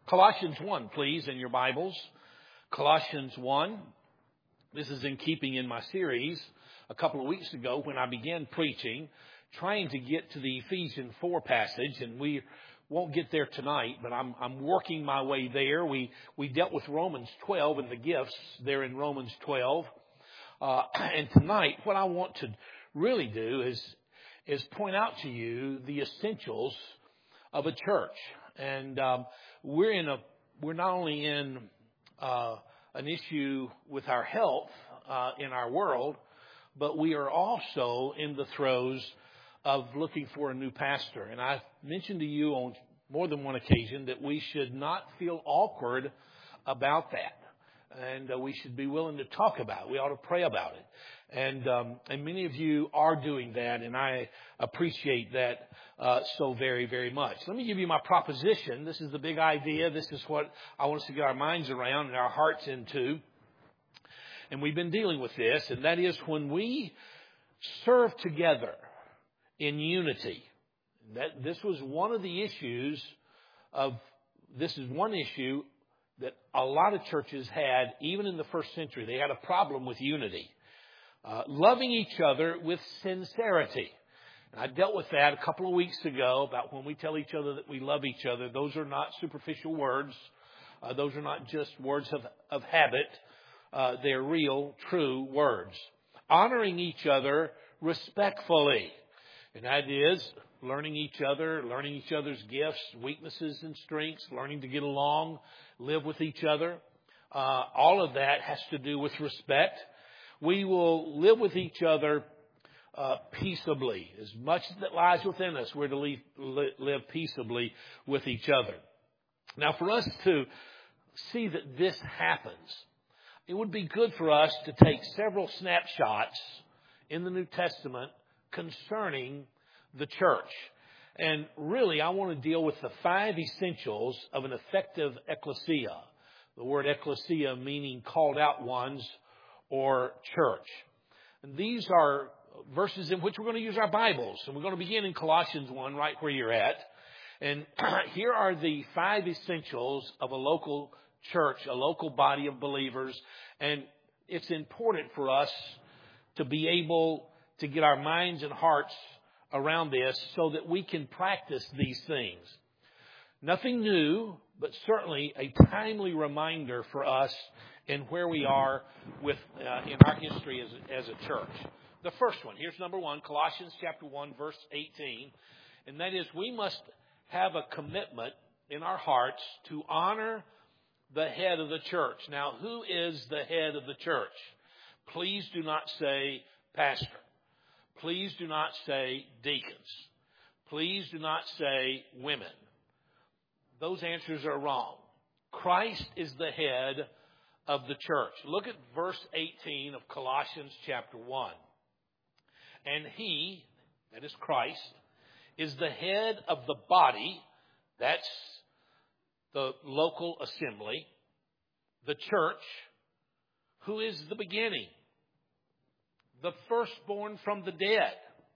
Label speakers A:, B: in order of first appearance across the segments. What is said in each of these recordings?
A: Colossians 1, please, in your Bibles. Colossians 1. This is in keeping in my series a couple of weeks ago when I began preaching, trying to get to the Ephesians 4 passage, and we won't get there tonight, but I'm working my way there. We dealt with Romans 12 and the gifts there in Romans 12. And tonight, what I want to really do is point out to you the essentials of a church. And we're not only in an issue with our health in our world, but we are also in the throes of looking for a new pastor. And I've mentioned to you on more than one occasion that we should not feel awkward about that. And we should be willing to talk about it. We ought to pray about it. And many of you are doing that, and I appreciate that so very, very much. Let me give you my proposition. This is the big idea. This is what I want us to get our minds around and our hearts into. And we've been dealing with this, and that is when we serve together in unity. This was one of the issues this is one issue that a lot of churches had, even in the first century. They had a problem with unity. Loving each other with sincerity. And I dealt with that a couple of weeks ago about when we tell each other that we love each other. Those are not superficial words. Those are not just words of habit. They're real, true words. Honoring each other respectfully. And that is learning each other's gifts, weaknesses, and strengths, learning to get along, live with each other. All of that has to do with respect. We will live with each other peaceably. As much that lies within us, we're to live peaceably with each other. Now, for us to see that this happens, it would be good for us to take several snapshots in the New Testament concerning the church. And really, I want to deal with the 5 essentials of an effective ecclesia. The word ecclesia meaning called out ones or church. And these are verses in which we're going to use our Bibles. And we're going to begin in Colossians 1, right where you're at. And here are the 5 essentials of a local church, a local body of believers. And it's important for us to be able to get our minds and hearts around this so that we can practice these things. Nothing new, but certainly a timely reminder for us in where we are in our history as a church. The first one, here's number 1, Colossians chapter 1, verse 18. And that is, we must have a commitment in our hearts to honor the head of the church. Now, who is the head of the church? Please do not say pastor. Please do not say deacons. Please do not say women. Those answers are wrong. Christ is the head of the church. Look at verse 18 of Colossians chapter 1. And he, that is Christ, is the head of the body, that's the local assembly, the church, who is the beginning, the firstborn from the dead.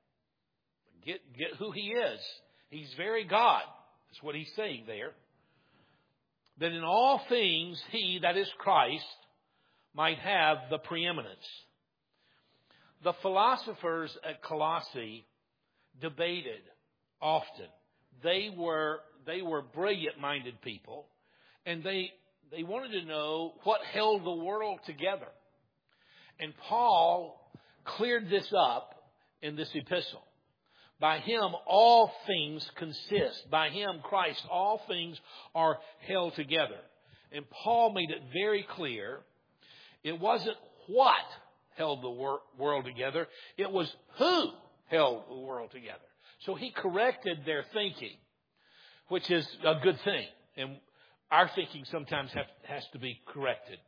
A: Get who he is. He's very God. That's what he's saying there. That in all things he, that is Christ, might have the preeminence. The philosophers at Colossae debated often. They were brilliant-minded people, and they wanted to know what held the world together. And Paul cleared this up in this epistle. By him, all things consist. By him, Christ, all things are held together. And Paul made it very clear it wasn't what held the world together. It was who held the world together. So he corrected their thinking, which is a good thing. And our thinking sometimes has to be corrected.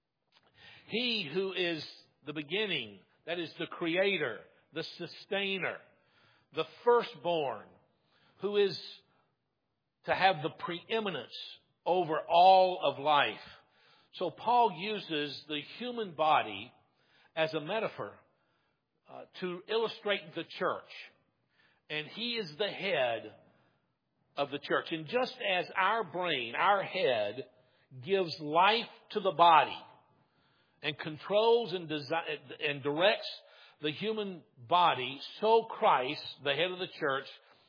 A: He who is the beginning, that is the creator, the sustainer, the firstborn, who is to have the preeminence over all of life. So Paul uses the human body as a metaphor to illustrate the church. And he is the head of the church. And just as our brain, our head, gives life to the body and controls and directs the human body, so Christ, the head of the church,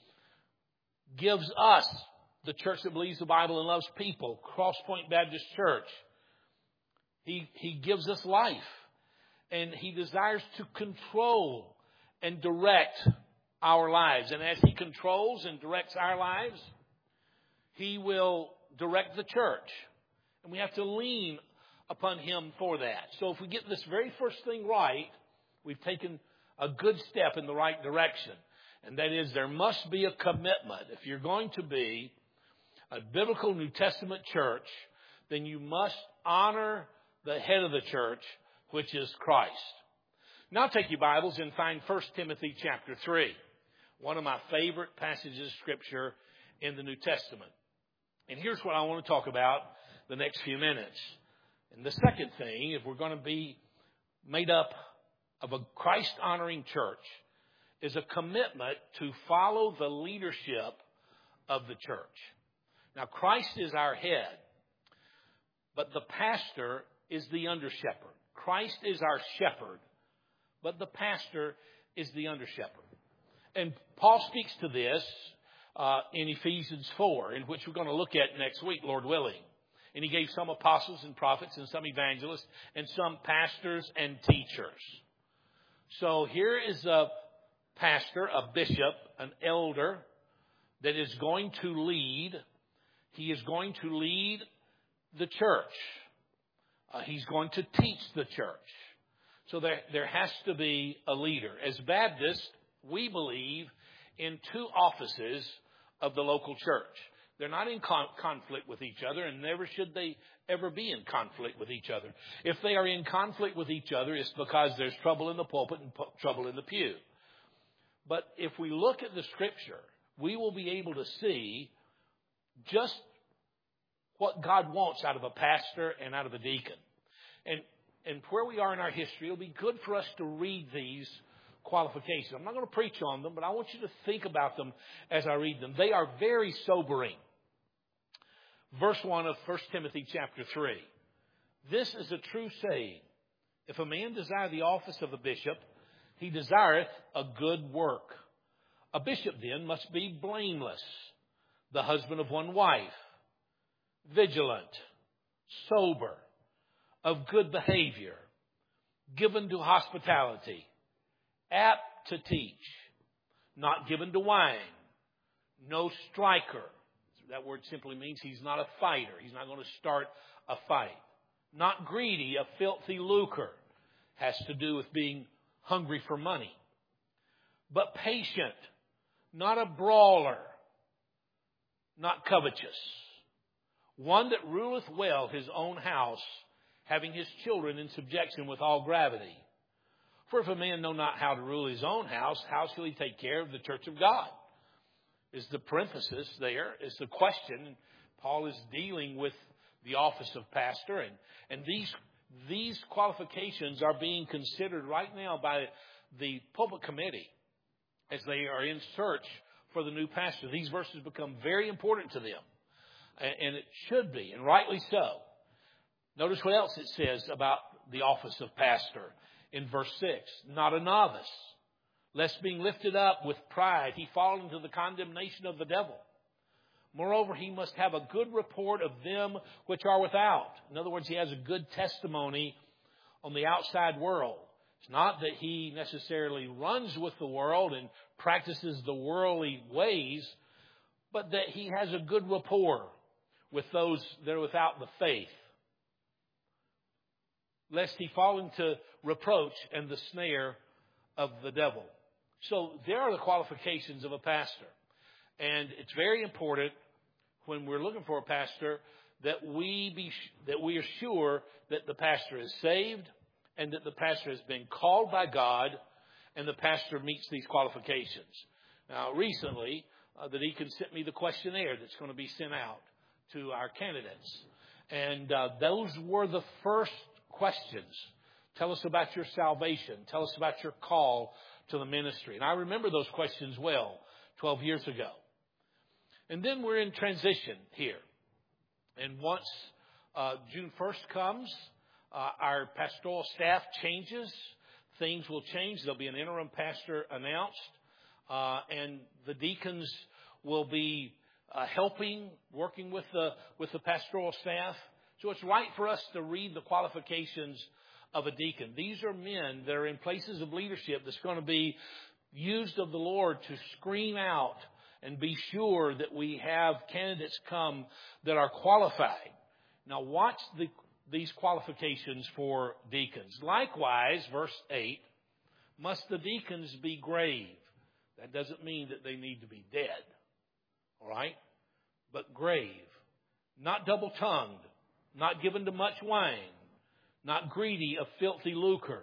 A: gives us, the church that believes the Bible and loves people, Cross Point Baptist Church. He gives us life. And He desires to control and direct our lives. And as He controls and directs our lives, He will direct the church. And we have to lean upon Him for that. So if we get this very first thing right, we've taken a good step in the right direction. And that is, there must be a commitment. If you're going to be a biblical New Testament church, then you must honor the head of the church, which is Christ. Now take your Bibles and find 1 Timothy chapter 3, one of my favorite passages of Scripture in the New Testament. And here's what I want to talk about the next few minutes. And the second thing, if we're going to be made up of a Christ-honoring church, is a commitment to follow the leadership of the church. Now, Christ is our head, but the pastor is the under-shepherd. Christ is our shepherd, but the pastor is the under-shepherd. And Paul speaks to this in Ephesians 4, in which we're going to look at next week, Lord willing. And he gave some apostles and prophets and some evangelists and some pastors and teachers. So here is a pastor, a bishop, an elder that is going to lead. He is going to lead the church. He's going to teach the church. So there has to be a leader. As Baptists, we believe in two offices of the local church. They're not in conflict with each other, and never should they ever be in conflict with each other. If they are in conflict with each other, it's because there's trouble in the pulpit and trouble in the pew. But if we look at the Scripture, we will be able to see just what God wants out of a pastor and out of a deacon. And where we are in our history, it'll be good for us to read these qualifications. I'm not going to preach on them, but I want you to think about them as I read them. They are very sobering. Verse 1 of 1 Timothy chapter 3. This is a true saying. If a man desire the office of a bishop, he desireth a good work. A bishop then must be blameless, the husband of one wife, vigilant, sober, of good behavior, given to hospitality, apt to teach, not given to wine, no striker. That word simply means he's not a fighter. He's not going to start a fight. Not greedy, a filthy lucre. Has to do with being hungry for money. But patient, not a brawler, not covetous. One that ruleth well his own house, having his children in subjection with all gravity. For if a man know not how to rule his own house, how shall he take care of the church of God? Is the parenthesis there, is the question. Paul is dealing with the office of pastor, and these qualifications are being considered right now by the pulpit committee as they are in search for the new pastor. These verses become very important to them, and it should be, and rightly so. Notice what else it says about the office of pastor in verse 6. Not a novice, lest being lifted up with pride, he fall into the condemnation of the devil. Moreover, he must have a good report of them which are without. In other words, he has a good testimony on the outside world. It's not that he necessarily runs with the world and practices the worldly ways, but that he has a good rapport with those that are without the faith, lest he fall into reproach and the snare of the devil. So there are the qualifications of a pastor. And it's very important when we're looking for a pastor that we are sure that the pastor is saved and that the pastor has been called by God and the pastor meets these qualifications. Now, recently, the deacon sent me the questionnaire that's going to be sent out to our candidates. And those were the first questions. Tell us about your salvation. Tell us about your call to the ministry. And I remember those questions well 12 years ago. And then we're in transition here. And once June 1st comes, our pastoral staff changes. Things will change. There'll be an interim pastor announced. And the deacons will be helping, working with the pastoral staff. So it's right for us to read the qualifications of a deacon. These are men that are in places of leadership that's going to be used of the Lord to screen out and be sure that we have candidates come that are qualified. Now watch these qualifications for deacons. Likewise, verse 8, must the deacons be grave? That doesn't mean that they need to be dead. All right? But grave. Not double-tongued. Not given to much wine. Not greedy of filthy lucre.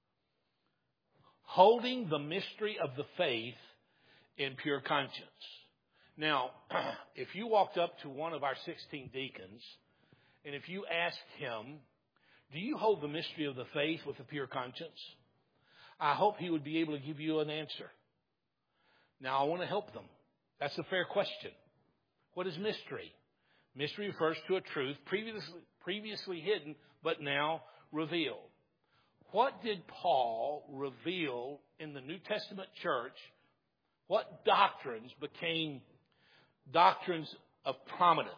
A: Holding the mystery of the faith in pure conscience. Now, if you walked up to one of our 16 deacons, and if you asked him, do you hold the mystery of the faith with a pure conscience? I hope he would be able to give you an answer. Now, I want to help them. That's a fair question. What is mystery? Mystery refers to a truth previously hidden, but now revealed. What did Paul reveal in the New Testament church? What doctrines became doctrines of prominence?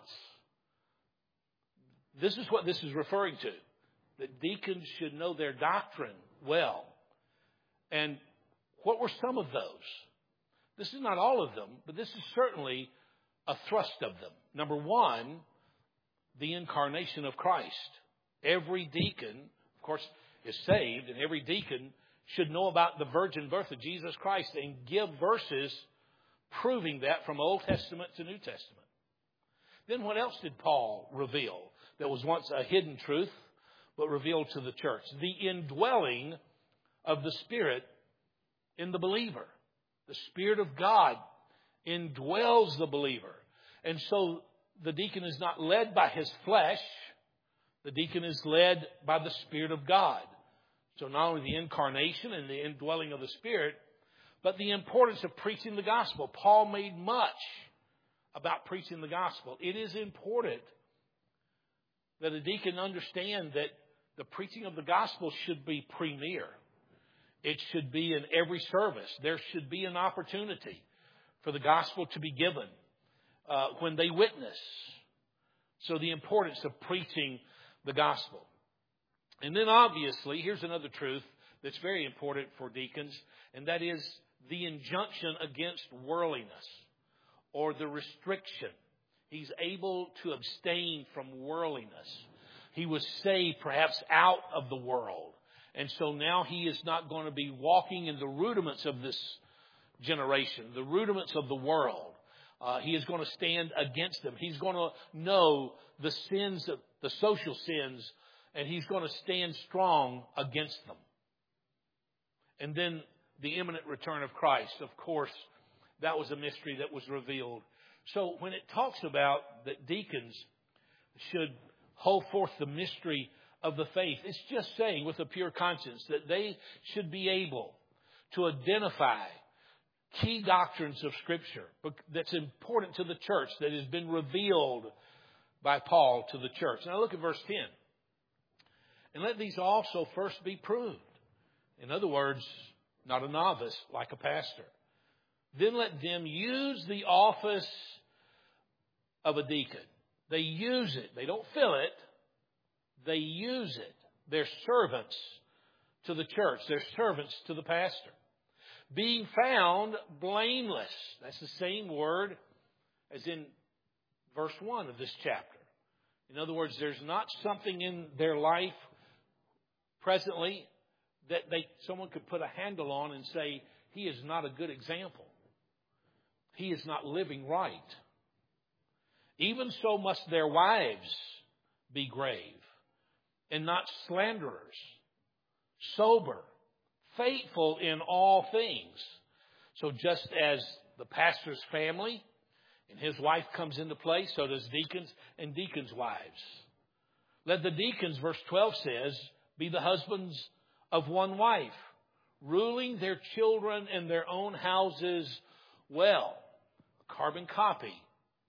A: This is what this is referring to. That deacons should know their doctrine well. And what were some of those? This is not all of them, but this is certainly a thrust of them. Number one, the incarnation of Christ. Every deacon, of course, is saved, and every deacon should know about the virgin birth of Jesus Christ and give verses proving that from Old Testament to New Testament. Then what else did Paul reveal that was once a hidden truth, but revealed to the church? The indwelling of the Spirit in the believer. The Spirit of God indwells the believer. And so the deacon is not led by his flesh. The deacon is led by the Spirit of God. So not only the incarnation and the indwelling of the Spirit, but the importance of preaching the gospel. Paul made much about preaching the gospel. It is important that a deacon understand that the preaching of the gospel should be premier. It should be in every service. There should be an opportunity for the gospel to be given when they witness. So the importance of preaching the gospel. And then obviously, here's another truth that's very important for deacons, and that is the injunction against worldliness or the restriction. He's able to abstain from worldliness. He was saved perhaps out of the world. And so now he is not going to be walking in the rudiments of this generation, the rudiments of the world. He is going to stand against them. He's going to know the sins, the social sins, and he's going to stand strong against them. And then the imminent return of Christ, of course, that was a mystery that was revealed. So when it talks about that deacons should hold forth the mystery of the faith, it's just saying with a pure conscience that they should be able to identify key doctrines of Scripture that's important to the church, that has been revealed by Paul to the church. Now look at verse 10. And let these also first be proved. In other words, not a novice like a pastor. Then let them use the office of a deacon. They use it. They don't fill it. They use it. They're servants to the church. They're servants to the pastor. Being found blameless. That's the same word as in verse 1 of this chapter. In other words, there's not something in their life presently that someone could put a handle on and say, he is not a good example. He is not living right. Even so must their wives be grave and not slanderers, sober, faithful in all things. So just as the pastor's family and his wife comes into play, so does deacons and deacons' wives. Let the deacons, verse 12 says, be the husbands of one wife, ruling their children and their own houses well. A carbon copy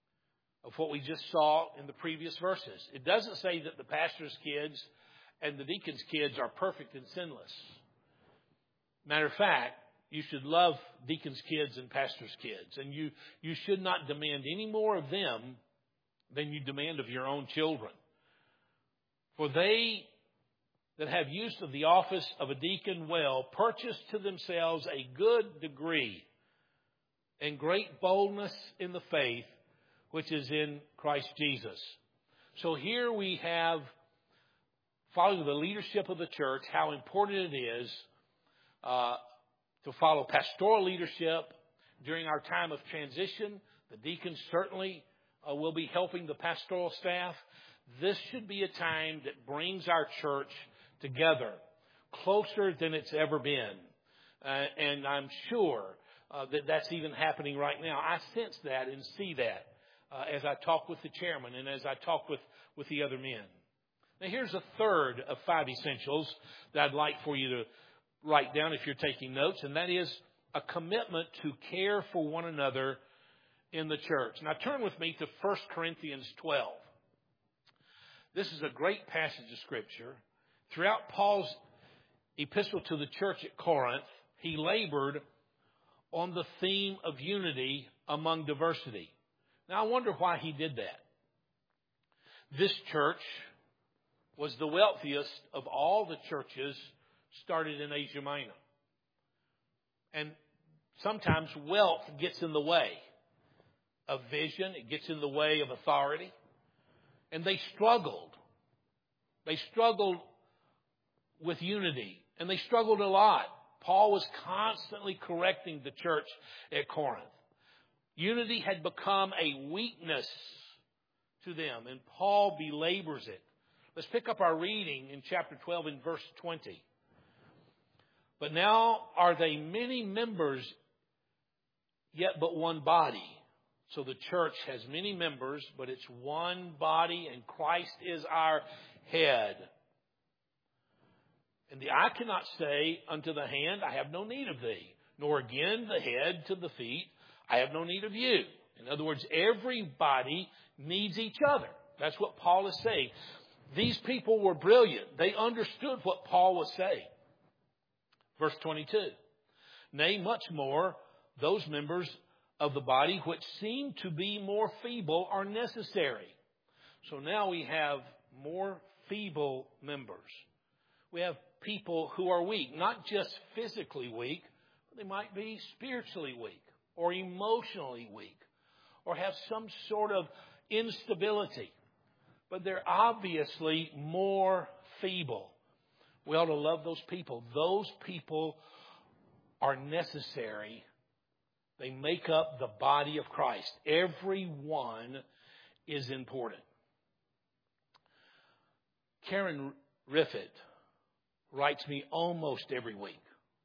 A: of what we just saw in the previous verses. It doesn't say that the pastor's kids and the deacon's kids are perfect and sinless. Matter of fact, you should love deacon's kids and pastor's kids. And you should not demand any more of them than you demand of your own children. For they that have use of the office of a deacon well purchase to themselves a good degree and great boldness in the faith which is in Christ Jesus. So here we have, following the leadership of the church, how important it is to follow pastoral leadership during our time of transition. The deacons certainly will be helping the pastoral staff. This should be a time that brings our church together, closer than it's ever been. And I'm sure that that's even happening right now. I sense that and see that as I talk with the chairman and as I talk with the other men. Now here's a third of 5 essentials that I'd like for you to write down if you're taking notes, and that is a commitment to care for one another in the church. Now turn with me to 1 Corinthians 12. This is a great passage of Scripture. Throughout Paul's epistle to the church at Corinth, he labored on the theme of unity among diversity. Now I wonder why he did that. This church was the wealthiest of all the churches started in Asia Minor. And sometimes wealth gets in the way of vision. It gets in the way of authority. And they struggled. They struggled with unity. And they struggled a lot. Paul was constantly correcting the church at Corinth. Unity had become a weakness to them. And Paul belabors it. Let's pick up our reading in chapter 12 in verse 20. But now are they many members, yet but one body. So the church has many members, but it's one body, and Christ is our head. And the eye cannot say unto the hand, I have no need of thee, nor again the head to the feet, I have no need of you. In other words, everybody needs each other. That's what Paul is saying. These people were brilliant. They understood what Paul was saying. Verse 22. Nay, much more, those members of the body which seem to be more feeble are necessary. So now we have more feeble members. We have people who are weak, not just physically weak, but they might be spiritually weak or emotionally weak or have some sort of instability. But they're obviously more feeble. We ought to love those people. Those people are necessary. They make up the body of Christ. Everyone is important. Karen Riffett writes me almost every week.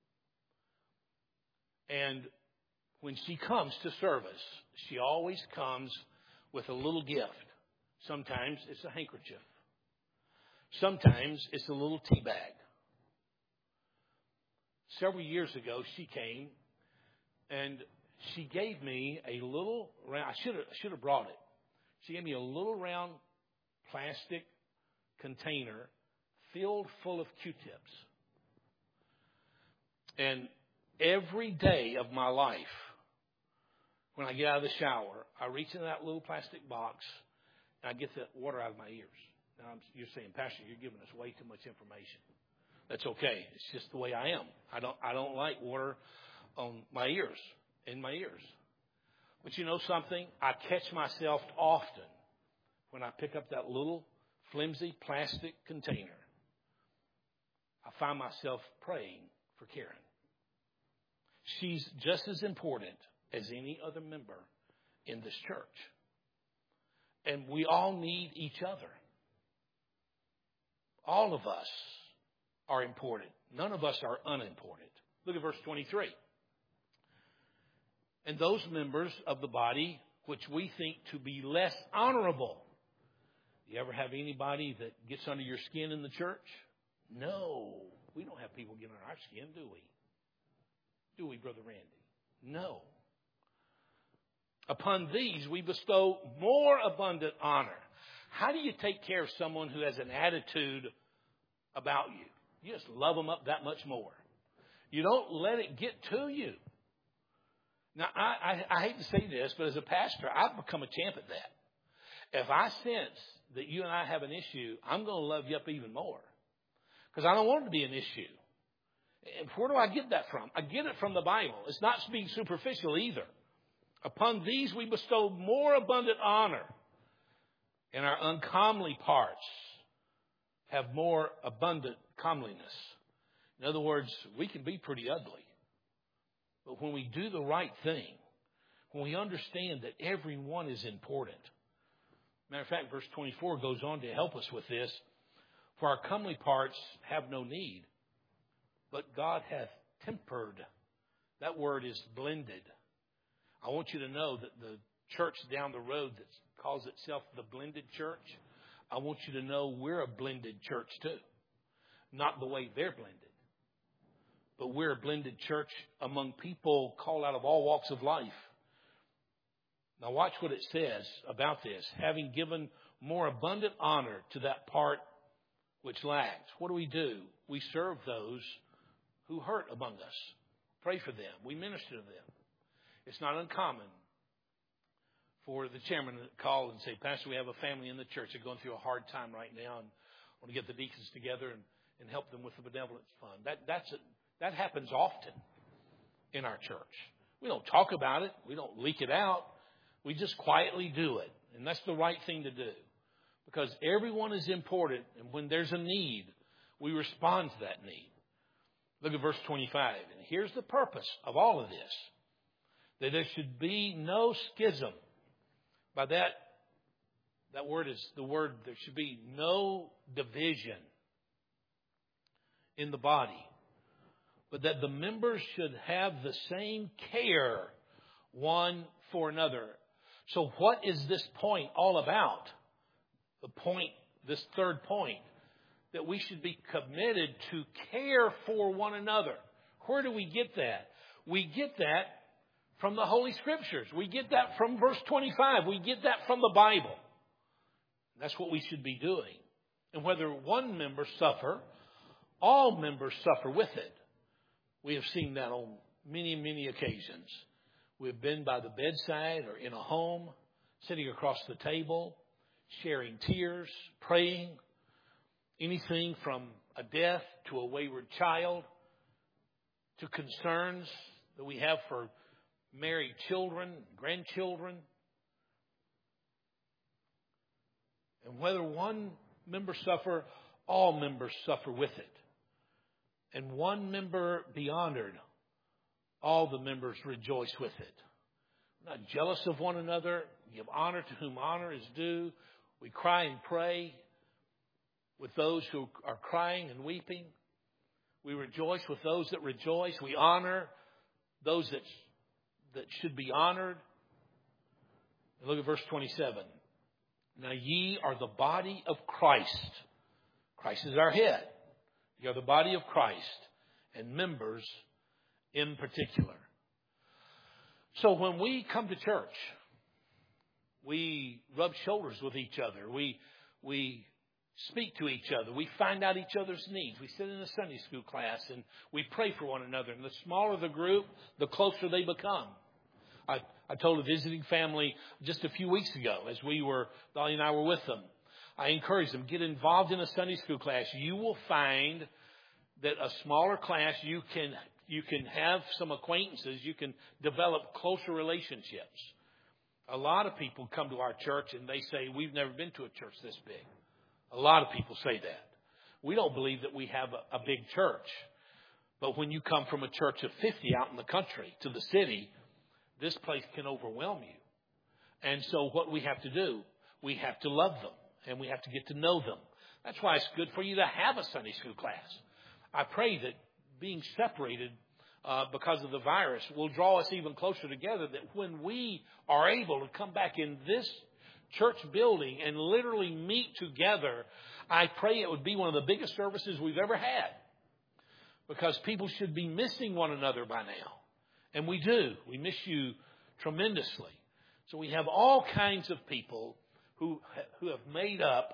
A: And when she comes to service, she always comes with a little gift. Sometimes it's a handkerchief. Sometimes it's a little tea bag. Several years ago, she came and she gave me a little round. I should have brought it. She gave me a little round plastic container filled full of Q-tips. And every day of my life, when I get out of the shower, I reach in that little plastic box and I get the water out of my ears. Now, you're saying, Pastor, you're giving us way too much information. That's okay. It's just the way I am. I don't like water on my ears, in my ears. But you know something? I catch myself often when I pick up that little flimsy plastic container. I find myself praying for Karen. She's just as important as any other member in this church. And we all need each other. All of us are important. None of us are unimportant. Look at verse 23. And those members of the body which we think to be less honorable. You ever have anybody that gets under your skin in the church? No. We don't have people get under our skin, do we? Do we, Brother Randy? No. Upon these we bestow more abundant honor. How do you take care of someone who has an attitude about you? You just love them up that much more. You don't let it get to you. Now, I hate to say this, but as a pastor, I've become a champ at that. If I sense that you and I have an issue, I'm going to love you up even more. Because I don't want it to be an issue. And where do I get that from? I get it from the Bible. It's not being superficial either. Upon these we bestow more abundant honor, and our uncomely parts have more abundant comeliness. In other words, we can be pretty ugly. But when we do the right thing, when we understand that everyone is important. Matter of fact, verse 24 goes on to help us with this. For our comely parts have no need, but God hath tempered. That word is blended. I want you to know that the church down the road that calls itself the Blended Church, I want you to know we're a blended church too. Not the way they're blended. But we're a blended church among people called out of all walks of life. Now watch what it says about this. Having given more abundant honor to that part which lacked. What do? We serve those who hurt among us. Pray for them. We minister to them. It's not uncommon for the chairman to call and say, Pastor, we have a family in the church. They're going through a hard time right now, and I want to get the deacons together and help them with the benevolence fund. That happens often in our church. We don't talk about it. We don't leak it out. We just quietly do it. And that's the right thing to do. Because everyone is important, and when there's a need, we respond to that need. Look at verse 25. And here's the purpose of all of this. That there should be no schism. By that word is the word, there should be no division in the body. But that the members should have the same care one for another. So what is this point all about? This third point, that we should be committed to care for one another. Where do we get that? We get that from the Holy Scriptures. We get that from verse 25. We get that from the Bible. That's what we should be doing. And whether one member suffer, all members suffer with it. We have seen that on many, many occasions. We've been by the bedside or in a home, sitting across the table, sharing tears, praying, anything from a death to a wayward child, to concerns that we have for married children, grandchildren. And whether one member suffer, all members suffer with it. And one member be honored, all the members rejoice with it. We're not jealous of one another. Give honor to whom honor is due. We cry and pray with those who are crying and weeping. We rejoice with those that rejoice. We honor those that should be honored. And look at verse 27. Now ye are the body of Christ. Christ is our head. You are the body of Christ and members in particular. So when we come to church, we rub shoulders with each other. We speak to each other. We find out each other's needs. We sit in a Sunday school class and we pray for one another. And the smaller the group, the closer they become. I told a visiting family just a few weeks ago as Dolly and I were with them. I encourage them, get involved in a Sunday school class. You will find that a smaller class, you can have some acquaintances. You can develop closer relationships. A lot of people come to our church and they say, we've never been to a church this big. A lot of people say that. We don't believe that we have a big church. But when you come from a church of 50 out in the country to the city, this place can overwhelm you. And so what we have to do, we have to love them and we have to get to know them. That's why it's good for you to have a Sunday school class. I pray that being separated because of the virus will draw us even closer together, that when we are able to come back in this church building and literally meet together, I pray it would be one of the biggest services we've ever had. Because people should be missing one another by now. And we do. We miss you tremendously. So we have all kinds of people who make up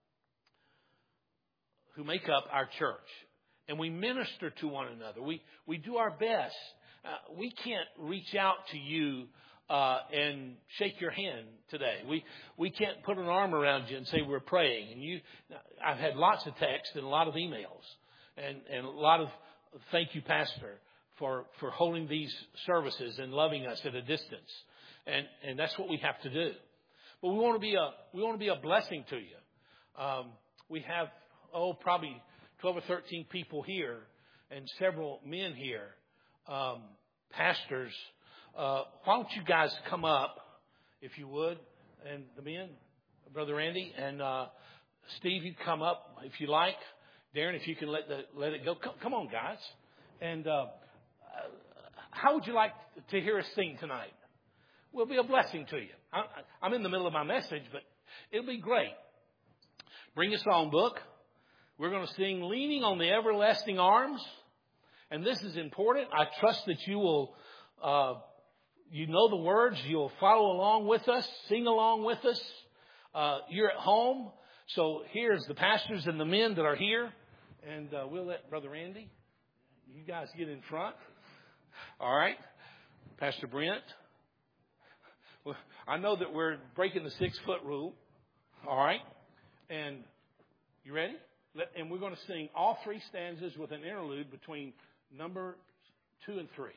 A: our church. And we minister to one another. We do our best. We can't reach out to you and shake your hand today. We can't put an arm around you and say we're praying. And I've had lots of texts and a lot of emails and a lot of thank you, Pastor, for holding these services and loving us at a distance. And that's what we have to do. But we want to be a blessing to you. We have probably 12 or 13 people here and several men here, pastors. Why don't you guys come up, if you would, and the men, Brother Randy and Steve, you come up if you like. Darren, if you can let it go. Come on, guys. And how would you like to hear us sing tonight? We'll be a blessing to you. I'm in the middle of my message, but it'll be great. Bring your songbook. We're going to sing Leaning on the Everlasting Arms. And this is important. I trust that you will, you know the words. You'll follow along with us, sing along with us. You're at home. So here's the pastors and the men that are here. And we'll let Brother Randy, you guys get in front. All right. Pastor Brent. Well, I know that we're breaking the 6-foot rule. All right. And you ready? And we're going to sing all 3 stanzas with an interlude between number 2 and 3.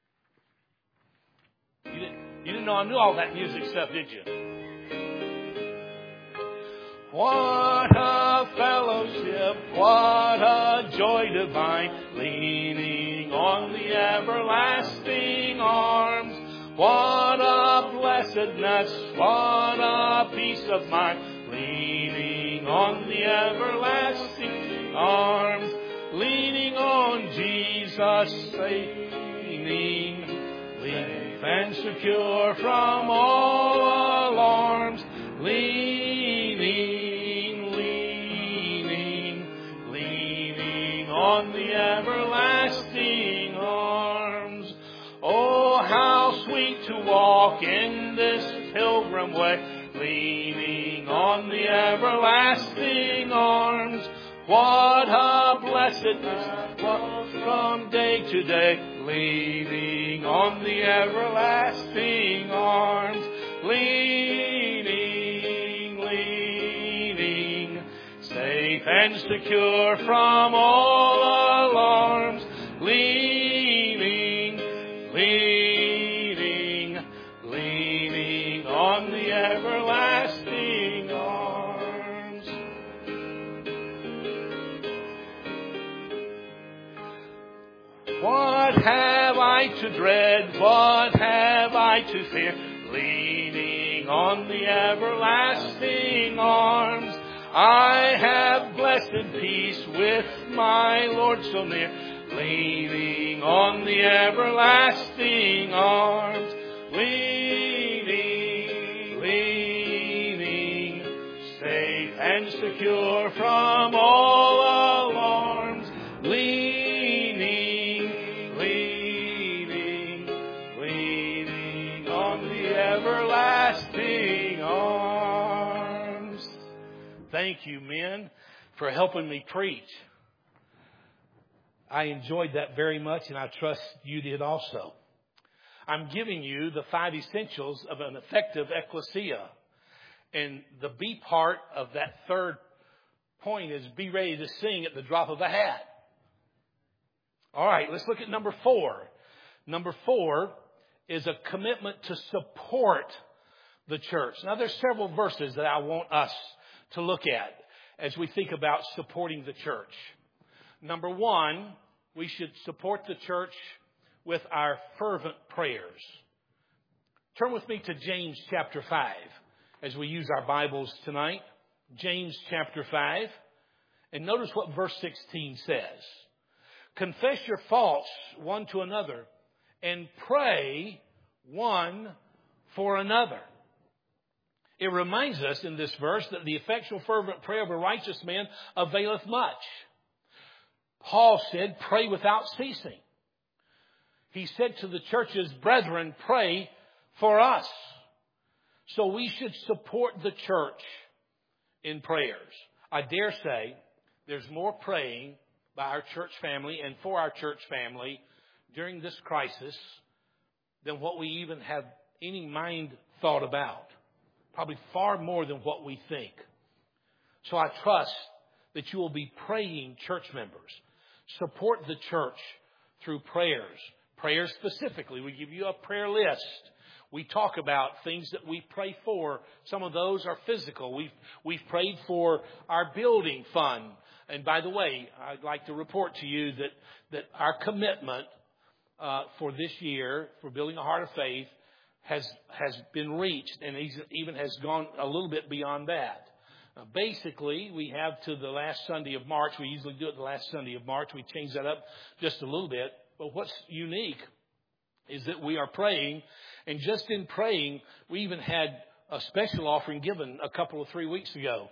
A: You didn't know I knew all that music stuff, did you? What a fellowship, what a joy divine, leaning on the everlasting arms. What a blessedness, what a peace of mind, leaning on the everlasting arms, leaning on Jesus, leaning and secure from all alarms, leaning on the everlasting arms. Oh, how sweet to walk in this pilgrim way, leaning on the everlasting arms. What a blessedness, what from day to day, leaning on the everlasting arms, leaning, safe and secure from all alarms, leaning on the everlasting arms. What have I to dread? What have I to fear? Leaning on the everlasting arms. I have blessed peace with my Lord so near. Leaning on the everlasting arms. Leaning, safe and secure from all alarms. Leaning on the everlasting arms. Thank you, men, for helping me preach. I enjoyed that very much, and I trust you did also. I'm giving you the 5 essentials of an effective ecclesia. And the B part of that third point is be ready to sing at the drop of a hat. All right, let's look at number 4. Number 4 is a commitment to support the church. Now, there's several verses that I want us to look at as we think about supporting the church. Number 1, we should support the church with our fervent prayers. Turn with me to James chapter 5 as we use our Bibles tonight. James chapter 5. And notice what verse 16 says. Confess your faults one to another and pray one for another. It reminds us in this verse that the effectual fervent prayer of a righteous man availeth much. Paul said, pray without ceasing. He said to the churches, brethren, pray for us. So we should support the church in prayers. I dare say there's more praying by our church family and for our church family during this crisis than what we even have any mind thought about. Probably far more than what we think. So I trust that you will be praying, church members. Support the church through prayers. Prayers specifically. We give you a prayer list. We talk about things that we pray for. Some of those are physical. We've prayed for our building fund. And by the way, I'd like to report to you that our commitment for this year for Building a Heart of Faith has been reached and even has gone a little bit beyond that. Basically, we have to the last Sunday of March. We usually do it the last Sunday of March. We change that up just a little bit. But what's unique is that we are praying, and just in praying, we even had a special offering given a couple of 3 weeks ago.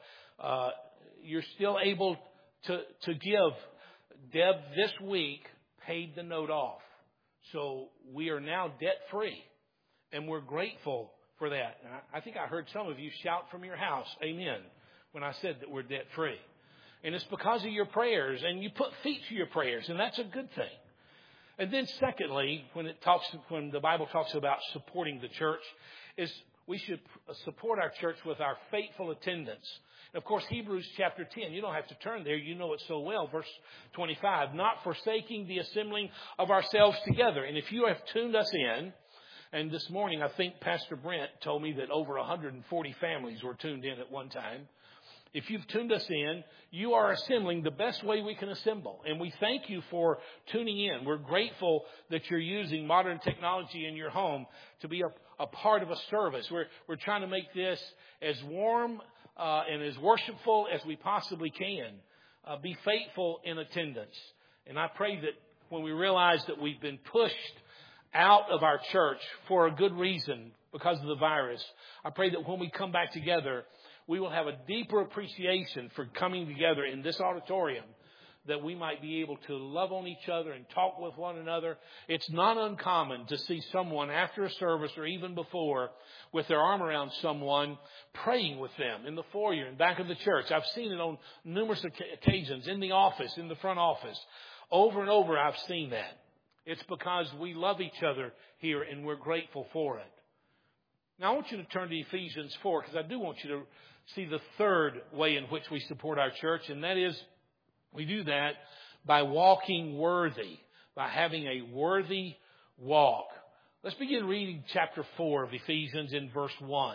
A: You're still able to give. Deb this week paid the note off. So we are now debt-free, and we're grateful for that. And I think I heard some of you shout from your house, amen, when I said that we're debt-free. And it's because of your prayers, and you put feet to your prayers, and that's a good thing. And then secondly, when the Bible talks about supporting the church, is we should support our church with our faithful attendance. And of course, Hebrews chapter 10, you don't have to turn there, you know it so well, verse 25, not forsaking the assembling of ourselves together. And if you have tuned us in, and this morning I think Pastor Brent told me that over 140 families were tuned in at one time. If you've tuned us in, you are assembling the best way we can assemble. And we thank you for tuning in. We're grateful that you're using modern technology in your home to be a part of a service. We're trying to make this as warm and as worshipful as we possibly can. Be faithful in attendance. And I pray that when we realize that we've been pushed out of our church for a good reason because of the virus, I pray that when we come back together, we will have a deeper appreciation for coming together in this auditorium, that we might be able to love on each other and talk with one another. It's not uncommon to see someone after a service or even before with their arm around someone, praying with them in the foyer and back of the church. I've seen it on numerous occasions, in the office, in the front office. Over and over I've seen that. It's because we love each other here and we're grateful for it. Now I want you to turn to Ephesians 4, because I do want you to see the third way in which we support our church, and that is we do that by walking worthy, by having a worthy walk. Let's begin reading chapter 4 of Ephesians in verse 1.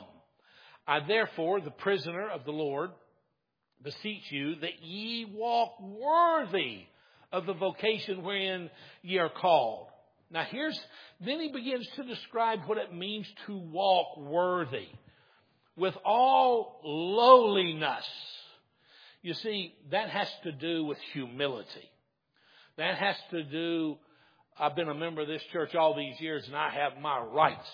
A: I therefore, the prisoner of the Lord, beseech you that ye walk worthy of the vocation wherein ye are called. Now then he begins to describe what it means to walk worthy. With all lowliness. You see, that has to do with humility. That has to do, I've been a member of this church all these years and I have my rights.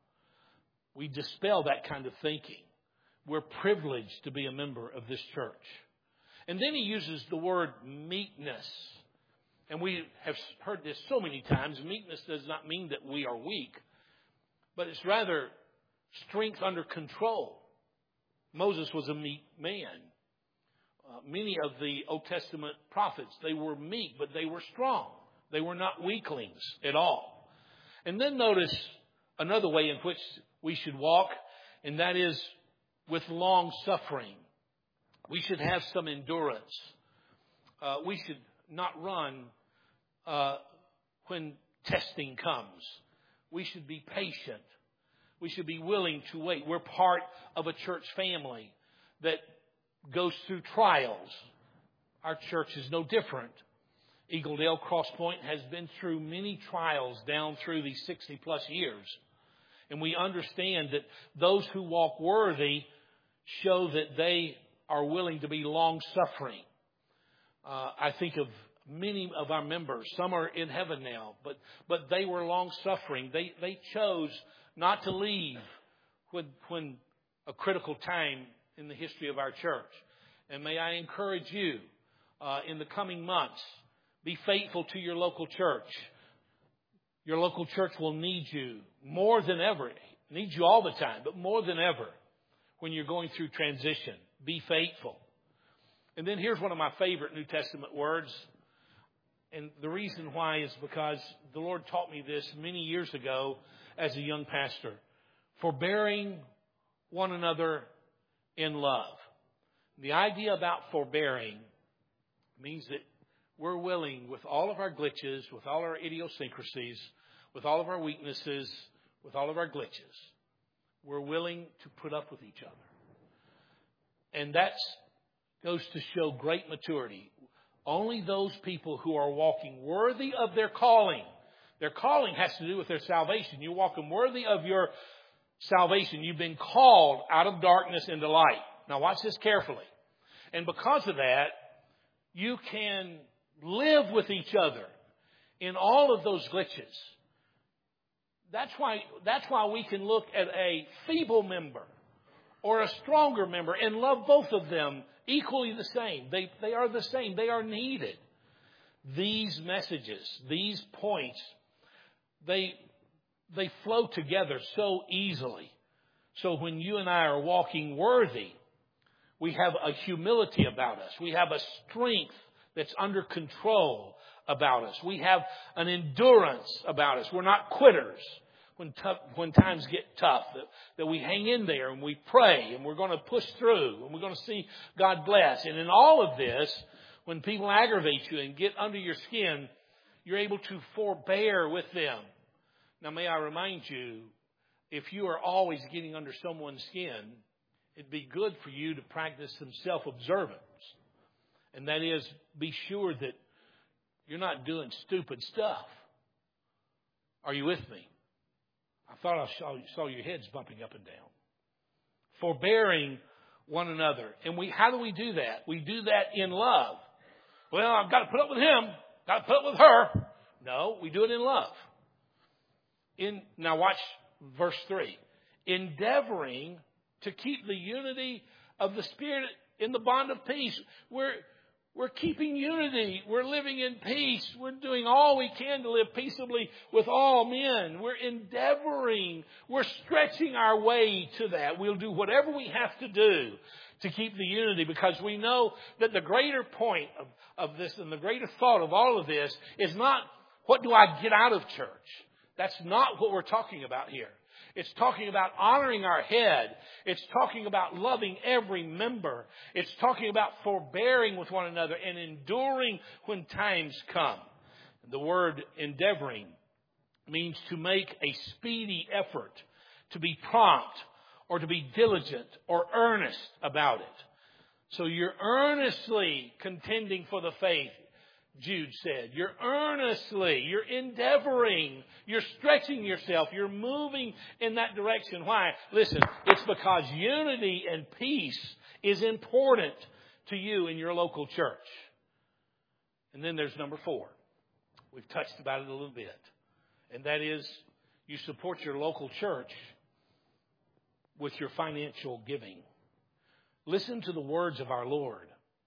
A: We dispel that kind of thinking. We're privileged to be a member of this church. And then he uses the word meekness. And we have heard this so many times. Meekness does not mean that we are weak, but it's rather strength under control. Moses was a meek man. Many of the Old Testament prophets, they were meek, but they were strong. They were not weaklings at all. And then notice another way in which we should walk, and that is with long suffering. We should have some endurance. We should not run when testing comes. We should be patient. We should be willing to wait. We're part of a church family that goes through trials. Our church is no different. Eagle Dale Cross Point has been through many trials down through these 60 plus years. And we understand that those who walk worthy show that they are willing to be long suffering. I think of many of our members. Some are in heaven now, but they were long suffering. They chose not to leave when a critical time in the history of our church. And may I encourage you in the coming months, be faithful to your local church. Your local church will need you more than ever I need you all the time, but more than ever when you're going through transition. Be faithful. And then here's one of my favorite New Testament words. And the reason why is because the Lord taught me this many years ago as a young pastor. Forbearing one another in love. The idea about forbearing means that we're willing, with all of our glitches, with all our idiosyncrasies, with all of our weaknesses, with all of our glitches, we're willing to put up with each other. And that goes to show great maturity. Only those people who are walking worthy of their calling. Their calling has to do with their salvation. You're walking worthy of your salvation. You've been called out of darkness into light. Now watch this carefully. And because of that, you can live with each other in all of those glitches. That's why we can look at a feeble member or a stronger member and love both of them equally the same. They are the same. They are needed. These messages, these points, they flow together so easily. So when you and I are walking worthy, we have a humility about us. We have a strength that's under control about us. We have an endurance about us. We're not quitters when times get tough. That we hang in there and we pray and we're going to push through and we're going to see God bless. And in all of this, when people aggravate you and get under your skin, you're able to forbear with them. Now, may I remind you, if you are always getting under someone's skin, it'd be good for you to practice some self-observance. And that is, be sure that you're not doing stupid stuff. Are you with me? I thought I saw your heads bumping up and down. Forbearing one another. And how do we do that? We do that in love. Well, I've got to put up with him. Got to put up with her. No, we do it in love. Now watch verse 3. Endeavoring to keep the unity of the Spirit in the bond of peace. We're keeping unity. We're living in peace. We're doing all we can to live peaceably with all men. We're endeavoring. We're stretching our way to that. We'll do whatever we have to do to keep the unity, because we know that the greater point of this and the greater thought of all of this is not, what do I get out of church? That's not what we're talking about here. It's talking about honoring our head. It's talking about loving every member. It's talking about forbearing with one another and enduring when times come. The word endeavoring means to make a speedy effort, to be prompt, or to be diligent or earnest about it. So you're earnestly contending for the faith, Jude said. You're endeavoring, you're stretching yourself, you're moving in that direction. Why? Listen, it's because unity and peace is important to you in your local church. And then there's number 4. We've touched about it a little bit. And that is, you support your local church with your financial giving. Listen to the words of our Lord.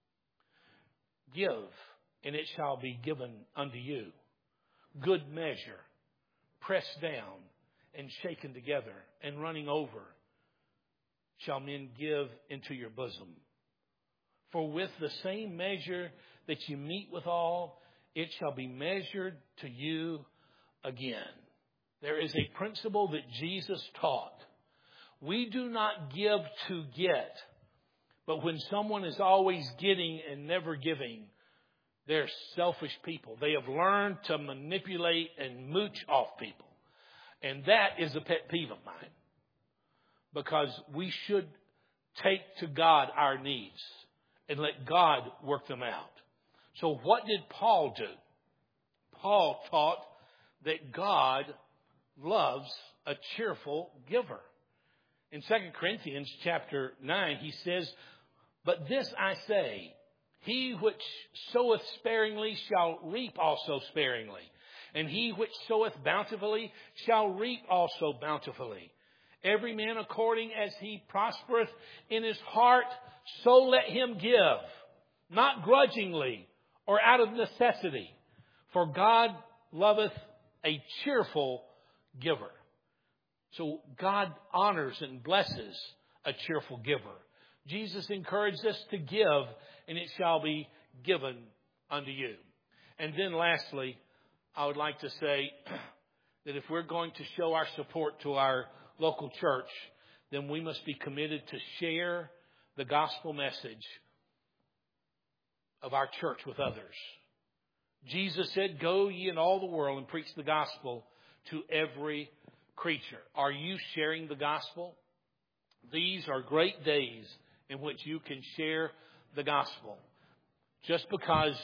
A: Give, and it shall be given unto you. Good measure, pressed down and shaken together and running over, shall men give into your bosom. For with the same measure that you meet withal, it shall be measured to you again. There is a principle that Jesus taught. We do not give to get, but when someone is always getting and never giving, they're selfish people. They have learned to manipulate and mooch off people. And that is a pet peeve of mine. Because we should take to God our needs and let God work them out. So what did Paul do? Paul taught that God loves a cheerful giver. In 2 Corinthians chapter 9, he says, but this I say, he which soweth sparingly shall reap also sparingly. And he which soweth bountifully shall reap also bountifully. Every man according as he prospereth in his heart, so let him give, not grudgingly or out of necessity. For God loveth a cheerful giver. So God honors and blesses a cheerful giver. Jesus encouraged us to give, and it shall be given unto you. And then lastly, I would like to say that if we're going to show our support to our local church, then we must be committed to share the gospel message of our church with others. Jesus said, "Go ye in all the world and preach the gospel to every creature." Are you sharing the gospel? These are great days in which you can share the gospel. Just because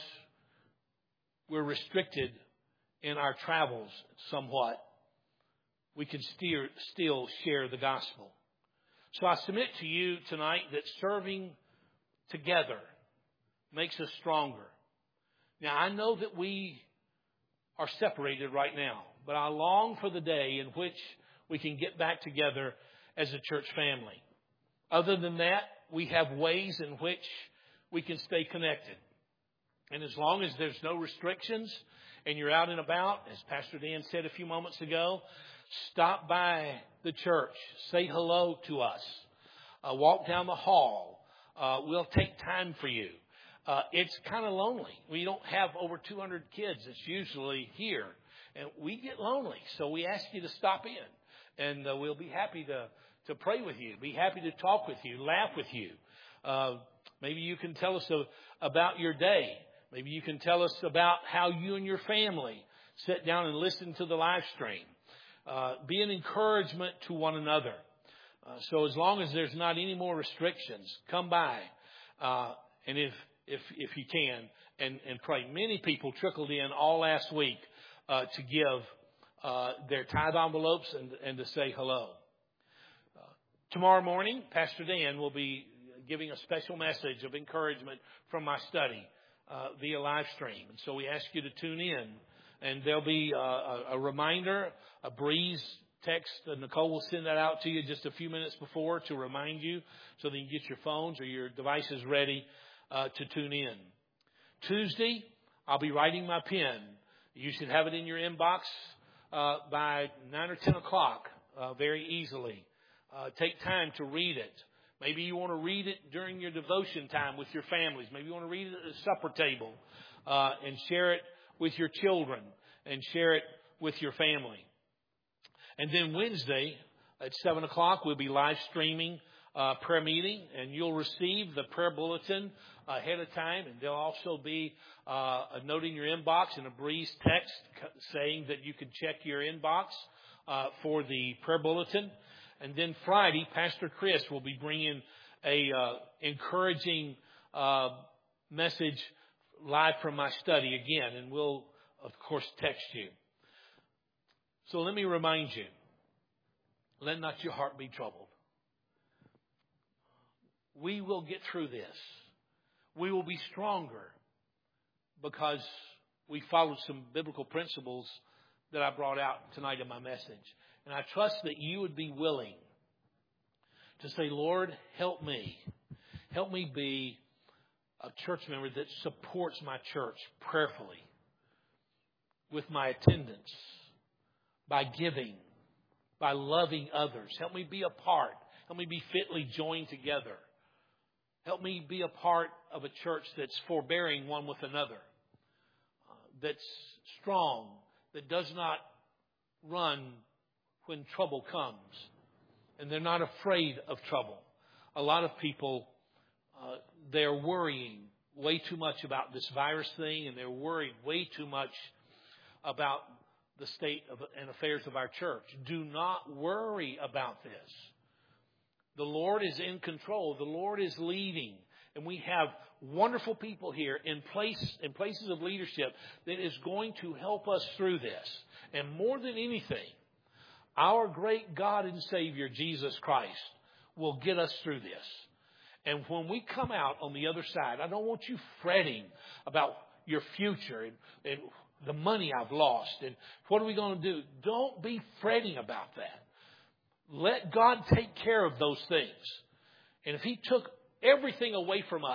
A: we're restricted in our travels somewhat, we can still share the gospel. So I submit to you tonight that serving together makes us stronger. Now, I know that we are separated right now, but I long for the day in which we can get back together as a church family. Other than that, we have ways in which we can stay connected. And as long as there's no restrictions and you're out and about, as Pastor Dan said a few moments ago, stop by the church. Say hello to us. Walk down the hall. We'll take time for you. It's kind of lonely. We don't have over 200 kids that's usually here. And we get lonely. So we ask you to stop in. And we'll be happy to pray with you. Be happy to talk with you. Laugh with you. Maybe you can tell us about your day. Maybe you can tell us about how you and your family sit down and listen to the live stream. Be an encouragement to one another. So as long as there's not any more restrictions, come by. And if you can, and pray. Many people trickled in all last week to give their tithe envelopes and to say hello. Tomorrow morning, Pastor Dan will be giving a special message of encouragement from my study via live stream. And so we ask you to tune in. And there'll be a reminder, a breeze text. Nicole will send that out to you just a few minutes before to remind you so that you can get your phones or your devices ready to tune in. Tuesday, I'll be writing my pen. You should have it in your inbox by 9 or 10 o'clock very easily. Take time to read it. Maybe you want to read it during your devotion time with your families. Maybe you want to read it at the supper table and share it with your children and share it with your family. And then Wednesday at 7 o'clock, we'll be live streaming prayer meeting, and you'll receive the prayer bulletin ahead of time. And there'll also be a note in your inbox and a breeze text saying that you can check your inbox for the prayer bulletin. And then Friday, Pastor Chris will be bringing a encouraging message live from my study again, and we'll, of course, text you. So let me remind you, let not your heart be troubled. We will get through this. We will be stronger because we followed some biblical principles that I brought out tonight in my message. And I trust that you would be willing to say, Lord, help me. Help me be a church member that supports my church prayerfully with my attendance, by giving, by loving others. Help me be a part. Help me be fitly joined together. Help me be a part of a church that's forbearing one with another, that's strong, that does not run when trouble comes, and they're not afraid of trouble. A lot of people, they're worrying way too much about this virus thing, and they're worried way too much about the state and affairs of our church. Do not worry about this. The Lord is in control. The Lord is leading. And we have wonderful people here in places of leadership that is going to help us through this. And more than anything, our great God and Savior, Jesus Christ, will get us through this. And when we come out on the other side, I don't want you fretting about your future and the money I've lost and what are we going to do. Don't be fretting about that. Let God take care of those things. And if He took everything away from us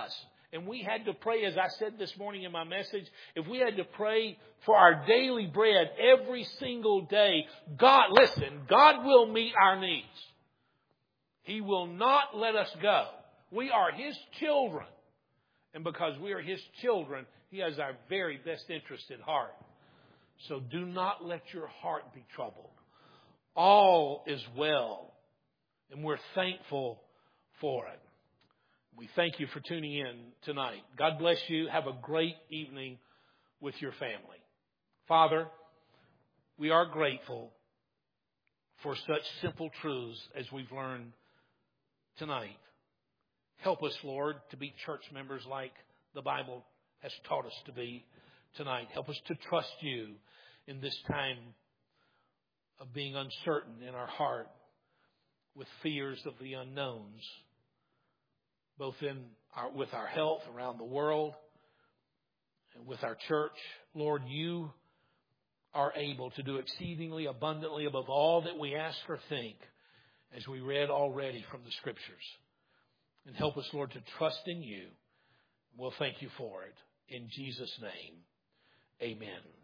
A: and we had to pray, as I said this morning in my message, if we had to pray for our daily bread every single day, God will meet our needs. He will not let us go. We are His children. And because we are His children, He has our very best interest at heart. So do not let your heart be troubled. All is well. And we're thankful for it. We thank you for tuning in tonight. God bless you. Have a great evening with your family. Father, we are grateful for such simple truths as we've learned tonight. Help us, Lord, to be church members like the Bible has taught us to be tonight. Help us to trust you in this time of being uncertain in our heart with fears of the unknowns, both with our health around the world and with our church. Lord, you are able to do exceedingly abundantly above all that we ask or think, as we read already from the Scriptures. And help us, Lord, to trust in you. We'll thank you for it. In Jesus' name, amen.